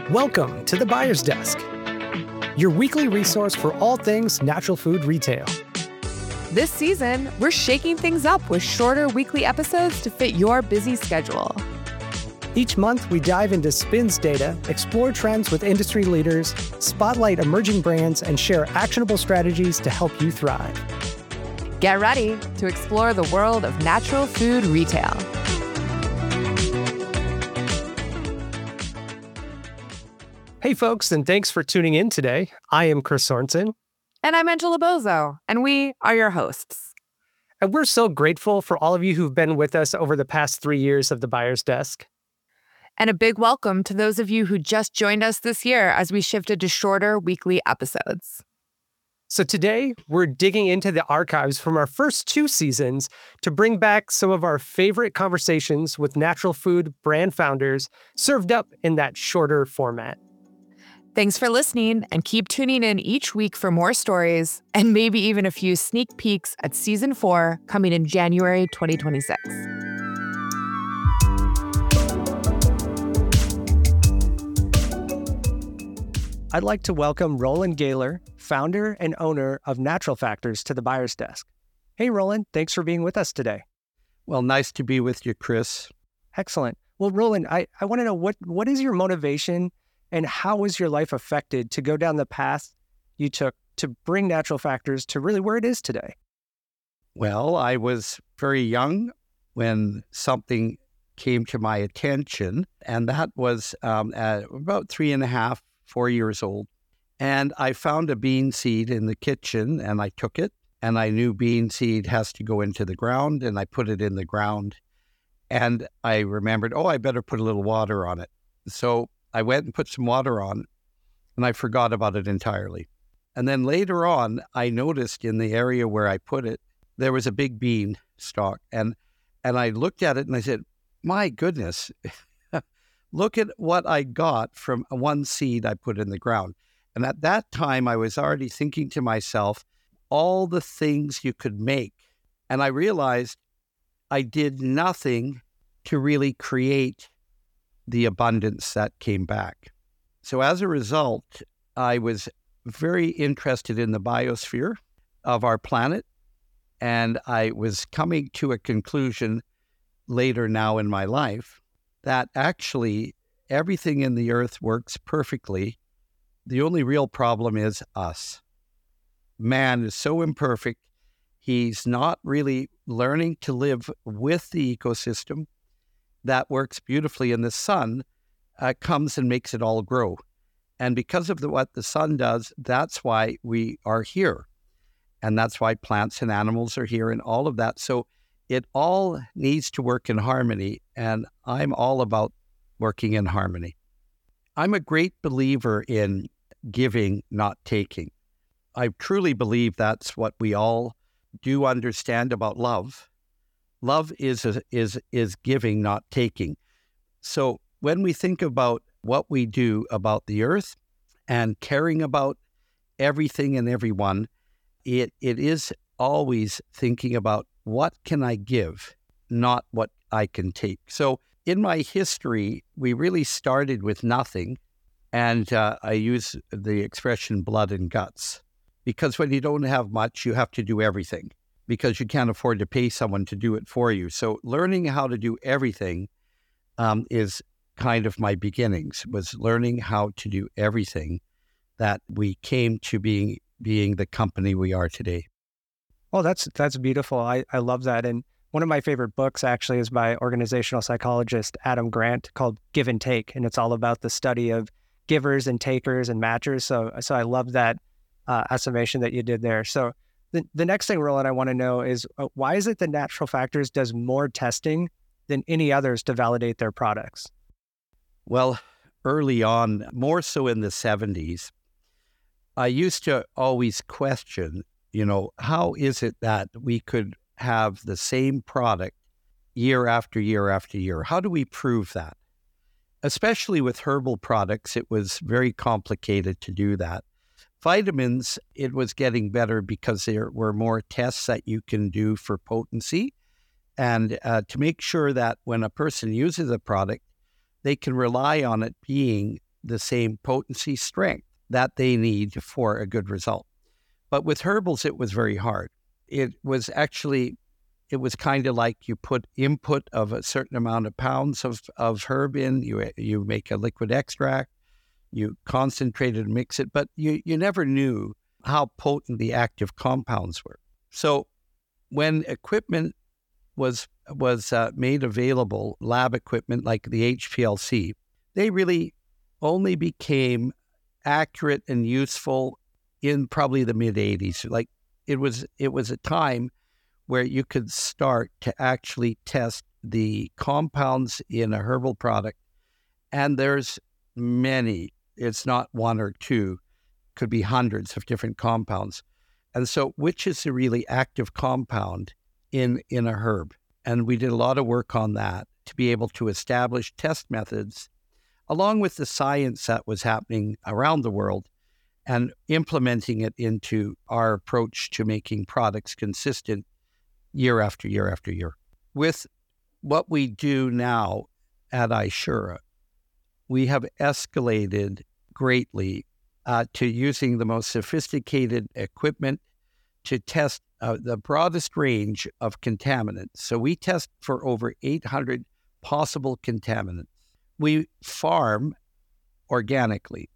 Welcome to the Buyer's Desk, your weekly resource for all things natural food retail. This season, we're shaking things up with shorter weekly episodes to fit your busy schedule. Each month, we dive into SPINS data, explore trends with industry leaders, spotlight emerging brands, and share actionable strategies to help you thrive. Get ready to explore the world of natural food retail. Hey folks, and thanks for tuning in today. I am Chris Sorensen. And I'm Angela Bozo, and we are your hosts. And we're so grateful for all of you who've been with us over the past 3 years of the Buyer's Desk. And a big welcome to those of you who just joined us this year as we shifted to shorter weekly episodes. So today, we're digging into the archives from our first 2 seasons to bring back some of our favorite conversations with natural food brand founders served up in that shorter format. Thanks for listening, and keep tuning in each week for more stories and maybe even a few sneak peeks at Season 4 coming in January 2026. I'd like to welcome Roland Gaylor, founder and owner of Natural Factors, to the Buyer's Desk. Hey, Roland, thanks for being with us today. Well, nice to be with you, Chris. Excellent. Well, Roland, I want to know what is your motivation and how was your life affected to go down the path you took to bring Natural Factors to really where it is today? Well, I was very young when something came to my attention, and that was at about 3.5, 4 years old. And I found a bean seed in the kitchen, and I took it, and I knew bean seed has to go into the ground, and I put it in the ground. And I remembered, I better put a little water on it. So I went and put some water on, and I forgot about it entirely. And then later on, I noticed in the area where I put it, there was a big bean stalk. And I looked at it and I said, my goodness, look at what I got from one seed I put in the ground. And at that time, I was already thinking to myself, all the things you could make. And I realized I did nothing to really create the abundance that came back. So as a result, I was very interested in the biosphere of our planet, and I was coming to a conclusion later now in my life that actually everything in the earth works perfectly. The only real problem is us. Man is so imperfect. He's not really learning to live with the ecosystem that works beautifully, and the sun comes and makes it all grow. And because of what the sun does, that's why we are here. And that's why plants and animals are here and all of that. So it all needs to work in harmony, and I'm all about working in harmony. I'm a great believer in giving, not taking. I truly believe that's what we all do understand about love. Love is giving, not taking. So when we think about what we do about the earth and caring about everything and everyone, it is always thinking about what can I give, not what I can take. So in my history, we really started with nothing. And I use the expression blood and guts, because when you don't have much, you have to do everything, because you can't afford to pay someone to do it for you. So learning how to do everything is kind of my beginnings, was learning how to do everything that we came to being the company we are today. Oh, that's beautiful. I love that. And one of my favorite books actually is by organizational psychologist Adam Grant, called Give and Take. And it's all about the study of givers and takers and matchers. So I love that estimation that you did there. So the next thing, Roland, I want to know is why is it that Natural Factors does more testing than any others to validate their products? Well, early on, more so in the 70s, I used to always question, how is it that we could have the same product year after year after year? How do we prove that? Especially with herbal products, it was very complicated to do that. Vitamins, it was getting better because there were more tests that you can do for potency and to make sure that when a person uses a product, they can rely on it being the same potency strength that they need for a good result. But with herbals, it was very hard. It was kind of like you put input of a certain amount of pounds of herb in, you make a liquid extract, you concentrate it and mix it, but you never knew how potent the active compounds were. So when equipment was made available, lab equipment like the HPLC, they really only became accurate and useful in probably the mid-'80s. Like it was a time where you could start to actually test the compounds in a herbal product. And there's many, it's not one or two, could be hundreds of different compounds. And so which is the really active compound in a herb? And we did a lot of work on that to be able to establish test methods, along with the science that was happening around the world, and implementing it into our approach to making products consistent year after year after year. With what we do now at iSura, we have escalated greatly to using the most sophisticated equipment to test the broadest range of contaminants. So we test for over 800 possible contaminants. We farm organically,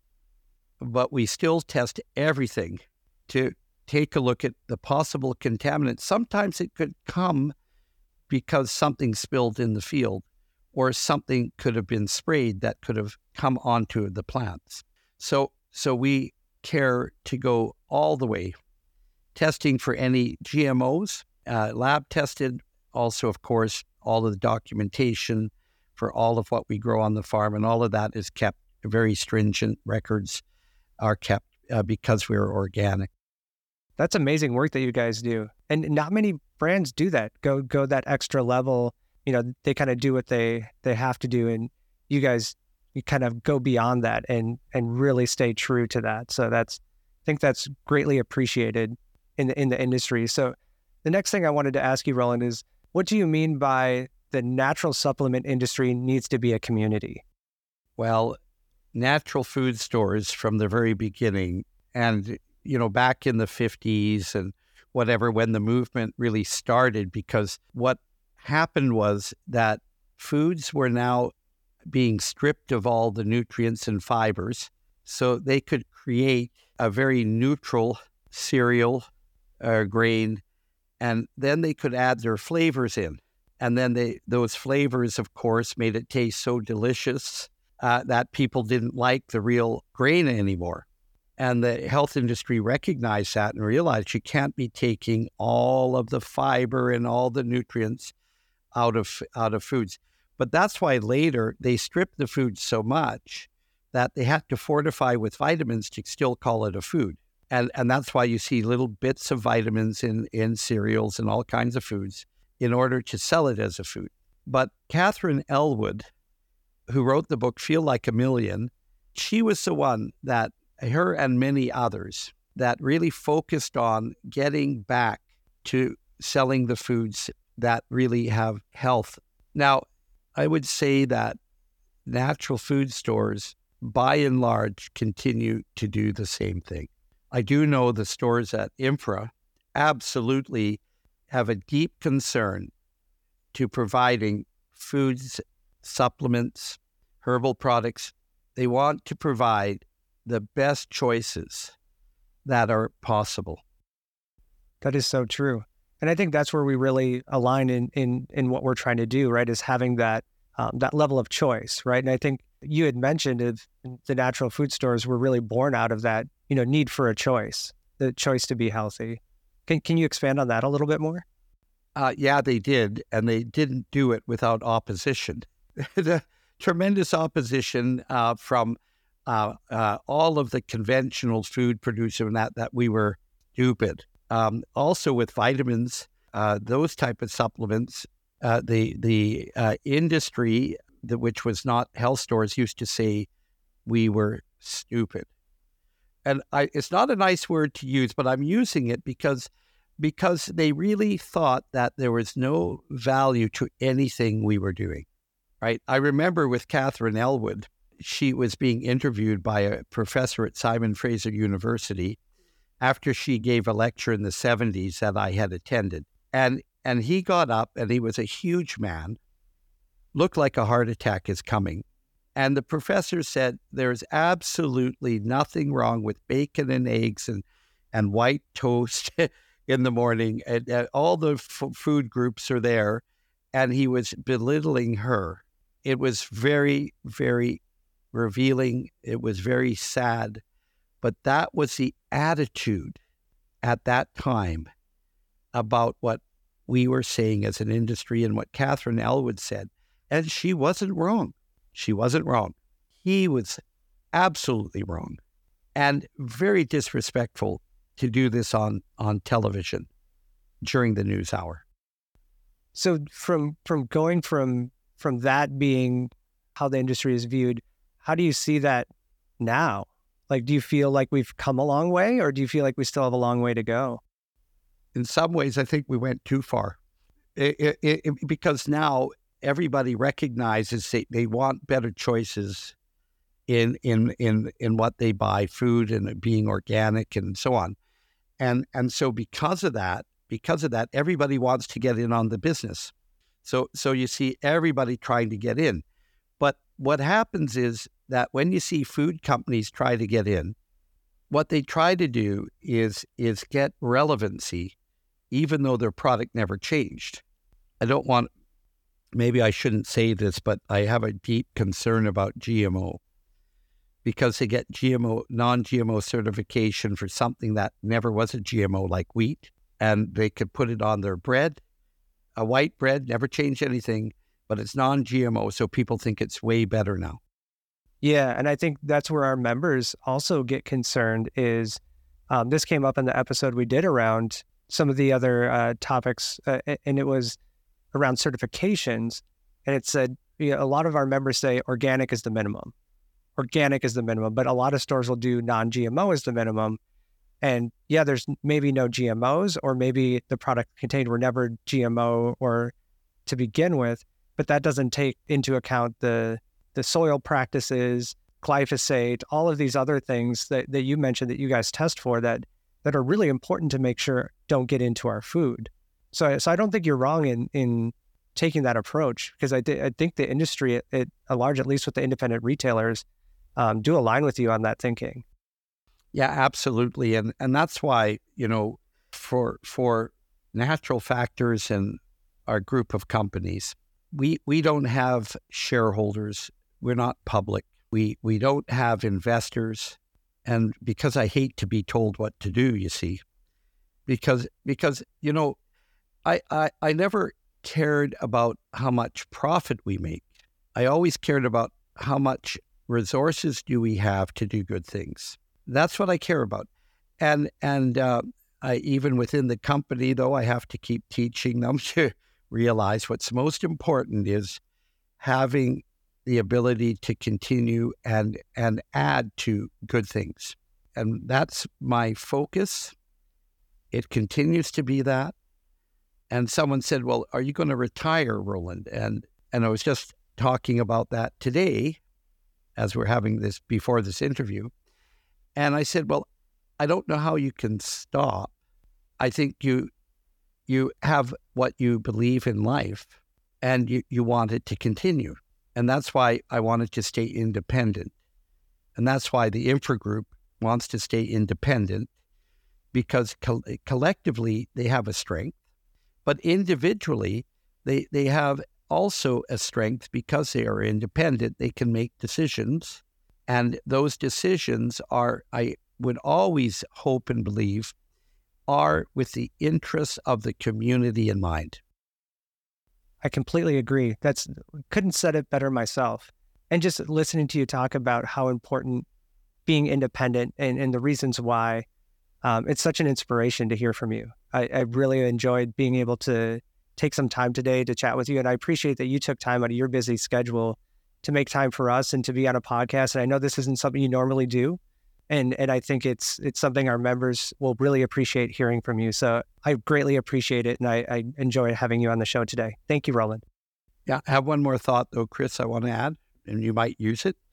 but we still test everything to take a look at the possible contaminants. Sometimes it could come because something spilled in the field, or something could have been sprayed that could have come onto the plants. So we care to go all the way, testing for any GMOs, lab tested. Also, of course, all of the documentation for all of what we grow on the farm, and all of that is kept. Very stringent records are kept because we're organic. That's amazing work that you guys do. And not many brands do that, go that extra level. They kind of do what they have to do. And you guys, you kind of go beyond that and really stay true to that. So I think that's greatly appreciated in the industry. So the next thing I wanted to ask you, Roland, is what do you mean by the natural supplement industry needs to be a community? Well, natural food stores from the very beginning, and back in the 50s and whatever, when the movement really started, because what happened was that foods were now being stripped of all the nutrients and fibers, so they could create a very neutral cereal or grain, and then they could add their flavors in. And then those flavors, of course, made it taste so delicious that people didn't like the real grain anymore. And the health industry recognized that and realized you can't be taking all of the fiber and all the nutrients out of foods. But that's why later they stripped the food so much that they had to fortify with vitamins to still call it a food. And that's why you see little bits of vitamins in cereals and all kinds of foods in order to sell it as a food. But Catherine Elwood, who wrote the book Feel Like a Million, she was the one that, her and many others, that really focused on getting back to selling the foods that really have health. Now, I would say that natural food stores, by and large, continue to do the same thing. I do know the stores at Infra absolutely have a deep concern to providing foods, supplements, herbal products. They want to provide the best choices that are possible. That is so true. And I think that's where we really align in what we're trying to do, right, is having that level of choice, right? And I think you had mentioned if the natural food stores were really born out of that, need for a choice, the choice to be healthy. Can you expand on that a little bit more? Yeah, they did. And they didn't do it without opposition. The tremendous opposition from all of the conventional food producers that we were stupid. Also with vitamins, those type of supplements, the industry, which was not health stores, used to say we were stupid. And it's not a nice word to use, but I'm using it because they really thought that there was no value to anything we were doing, right? I remember with Catherine Elwood, she was being interviewed by a professor at Simon Fraser University after she gave a lecture in the 70s that I had attended. And he got up, and he was a huge man, looked like a heart attack is coming. And the professor said, there's absolutely nothing wrong with bacon and eggs and white toast in the morning. And all the food groups are there. And he was belittling her. It was very, very revealing. It was very sad. But that was the attitude at that time about what we were saying as an industry and what Catherine Elwood said. And she wasn't wrong. She wasn't wrong. He was absolutely wrong and very disrespectful to do this on television during the news hour. So from going from that being how the industry is viewed, how do you see that now? Like, do you feel like we've come a long way, or do you feel like we still have a long way to go? In some ways, I think we went too far. Because now everybody recognizes they want better choices in what they buy, food and being organic and so on. And so because of that, everybody wants to get in on the business. So you see everybody trying to get in. But what happens is that when you see food companies try to get in, what they try to do is get relevancy, even though their product never changed. Maybe I shouldn't say this, but I have a deep concern about GMO, because they get non-GMO certification for something that never was a GMO, like wheat, and they could put it on their bread, a white bread, never changed anything, but it's non-GMO, so people think it's way better now. Yeah, and I think that's where our members also get concerned is, this came up in the episode we did around some of the other topics, and it was around certifications, and it said, a lot of our members say organic is the minimum. Organic is the minimum, but a lot of stores will do non-GMO as the minimum. And yeah, there's maybe no GMOs, or maybe the product contained were never GMO or to begin with, but that doesn't take into account the soil practices, glyphosate, all of these other things that you mentioned that you guys test for that are really important to make sure don't get into our food. So I don't think you're wrong in taking that approach, because I think the industry at large, at least with the independent retailers, do align with you on that thinking. Yeah, absolutely. And that's why, for Natural Factors and our group of companies, we don't have shareholders. We're not public. We don't have investors. And because I hate to be told what to do, you see, because I never cared about how much profit we make. I always cared about how much resources do we have to do good things. That's what I care about. And I, even within the company, though, I have to keep teaching them to realize what's most important is having the ability to continue and add to good things. And that's my focus. It continues to be that. And someone said, well, are you going to retire, Roland? And I was just talking about that today as we're having this, before this interview. And I said, well, I don't know how you can stop. I think you have what you believe in life, and you want it to continue. And that's why I wanted to stay independent. And that's why the Infra Group wants to stay independent, because collectively they have a strength, but individually they have also a strength because they are independent. They can make decisions, and those decisions are, I would always hope and believe, are with the interests of the community in mind. I completely agree. Couldn't said it better myself. And just listening to you talk about how important being independent and the reasons why, it's such an inspiration to hear from you. I really enjoyed being able to take some time today to chat with you. And I appreciate that you took time out of your busy schedule to make time for us and to be on a podcast. And I know this isn't something you normally do. And I think it's something our members will really appreciate hearing from you. So I greatly appreciate it. And I enjoy having you on the show today. Thank you, Roland. Yeah, I have one more thought though, Chris, I want to add, and you might use it.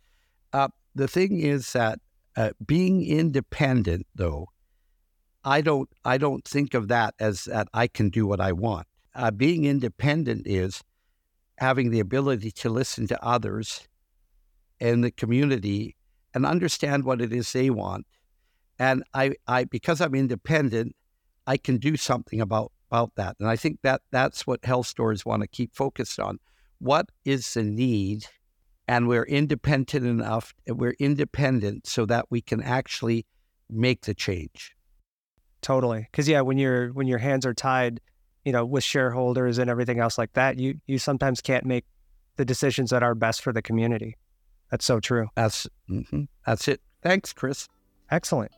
The thing is that being independent, though, I don't think of that as that I can do what I want. Being independent is having the ability to listen to others in the community and understand what it is they want. And I because I'm independent, I can do something about that. And I think that's what health stores want to keep focused on. What is the need? And we're independent enough, we're independent so that we can actually make the change. Totally. Because when your hands are tied, with shareholders and everything else like that, you sometimes can't make the decisions that are best for the community. That's so true. That's it. Thanks, Chris. Excellent.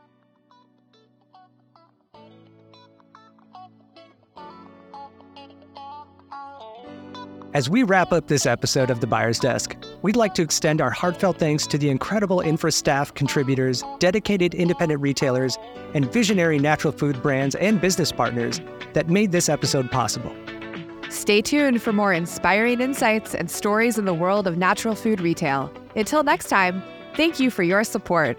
As we wrap up this episode of The Buyer's Desk, we'd like to extend our heartfelt thanks to the incredible InfraStaff contributors, dedicated independent retailers, and visionary natural food brands and business partners that made this episode possible. Stay tuned for more inspiring insights and stories in the world of natural food retail. Until next time, thank you for your support.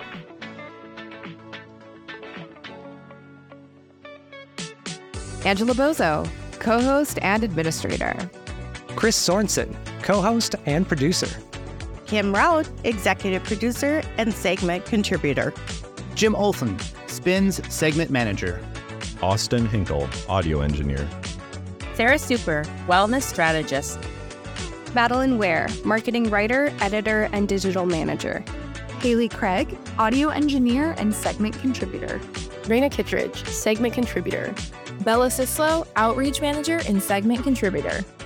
Angela Bozo, co-host and administrator. Chris Sorensen, co-host and producer. Kim Rout, executive producer and segment contributor. Jim Olson, Spins segment manager. Austin Hinkle, audio engineer. Sarah Super, wellness strategist. Madeline Ware, marketing writer, editor, and digital manager. Haley Craig, audio engineer and segment contributor. Raina Kittredge, segment contributor. Bella Sislo, outreach manager and segment contributor.